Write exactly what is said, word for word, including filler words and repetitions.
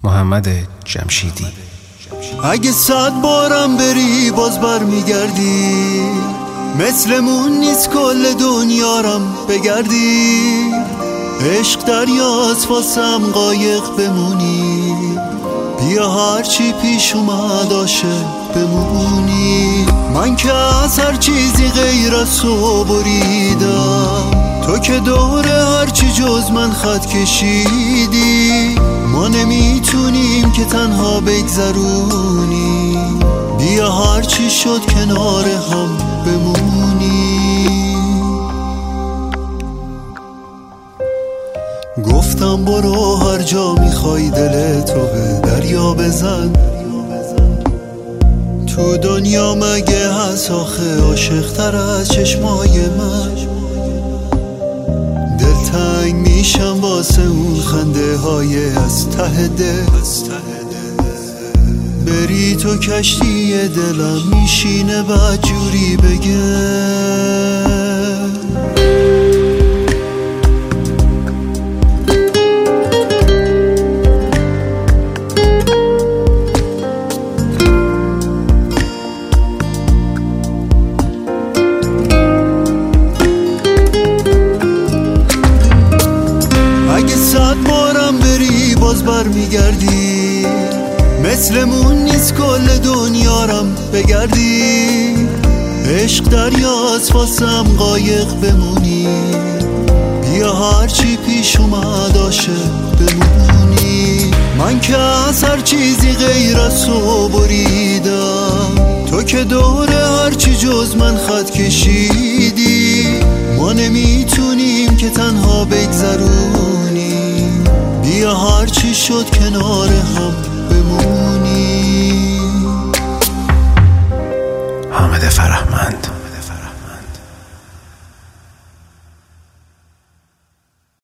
محمد جمشیدی. اگه صد بارم بری باز بر میگردی، مثلمون نیست کل دنیارم بگردی. عشق دریاست واسم قایق بمونی، بیا هرچی پیش اومد عاشق بمونی. من که از هر چیزی غیر از تو بریدم، تو که دور هرچی جز من خط کشیدی. ما نمیتونیم که تنها بگذرونی، بیا هرچی شد کنار هم بمونی. گفتم برو هر جا میخوای دلت رو به دریا بزن، تو دنیا مگه هست آخه عاشق تر از چشمای من؟ دلتنگ میشم واسه اون خنده های از ته دل، بری تو کشتی دلم میشینه بعد جوری بگه. صد بارم بری باز بر میگردی، مثلمون نیست کل دنیارم بگردی. عشق دریاست واسم قایق بمونی، بیا هرچی پیش اومد عاشق بمونی. من که از هر چیزی غیر از تو بریدم، تو که دور هرچی جز من خط کشیدی. ما نمیتونیم که تنها بگذرونی، بیا هرچی شد کنار هم بمونی. حامد فرهمند.